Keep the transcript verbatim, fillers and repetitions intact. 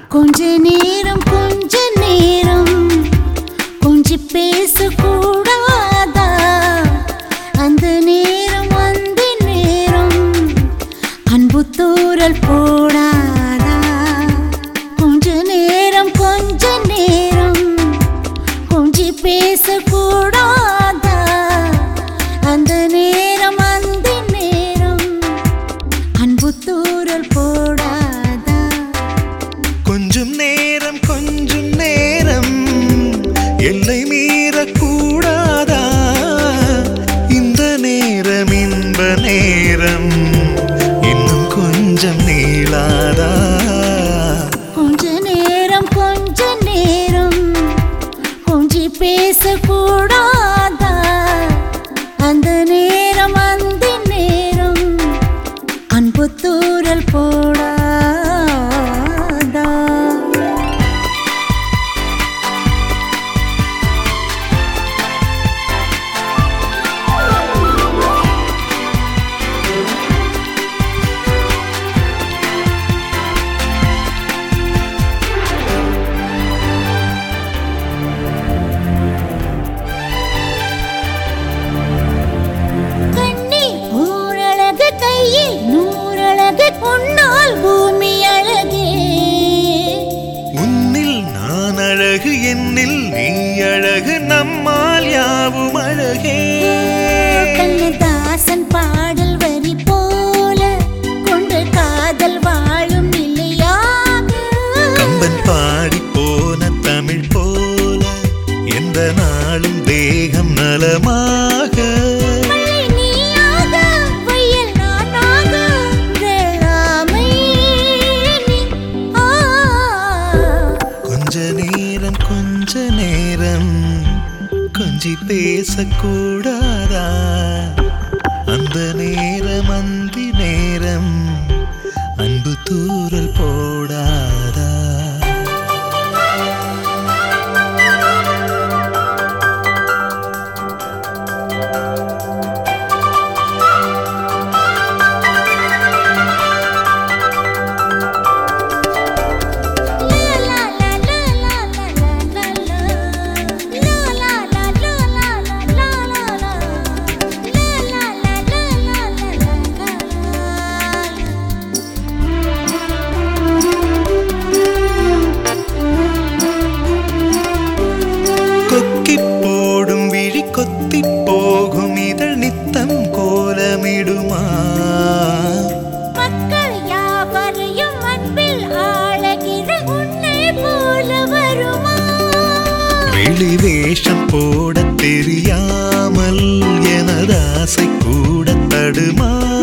கொஞ்ச நேரம் கொஞ்ச நேரம் கொஞ்சி பேசக்கூடாதா? அந்த நேரம் அந்த நேரம் அன்பு தூறல் போடாதா? கொஞ்ச நேரம் கொஞ்ச நேரம் கொஞ்சி பேசக்கூடாதா? அந்த நேரம் அந்த நேரம் அன்பு தூறல் போடாதா? கொஞ்சம் நேரம் கொஞ்சம் நேரம் எல்லை மீறக்கூடாதா? இந்த நேரம் இன்ப நேரம் இன்னும் கொஞ்சம் நீளாதா? கொஞ்ச நேரம் கொஞ்ச நேரம் கொஞ்சி பேசக்கூடாதா? அந்த நேரம் அந்த நேரம் அன்பு தூறல் போடாதா? உன்னால் பூமி அழகே, உன்னில் நான் அழகு என்னில் நீ அழகு நம்மால் யாவும் அழகே. கண்ணதாசன் பாடல் வரி போல கொண்டு காதல் வாழும் நிலையாக, கம்பன் பாடி போன தமிழ் போல எந்த நாளும் தேகம் நலமாக. கொஞ்ச நேரம் கொஞ்சி பேசக்கூடாதா? அந்த நேரம் அந்த நேரம் அன்பு தூறல் போடாதா? கொத்தி போகும் இதழ் நித்தம் கோலமிடுமா? மக்கள் யாவரையும் அன்பில் ஆளகிற உன்னை போல வருமா? வெளி வேஷம் போட தெரியாமல் எனது ஆசை கூட தடுமா?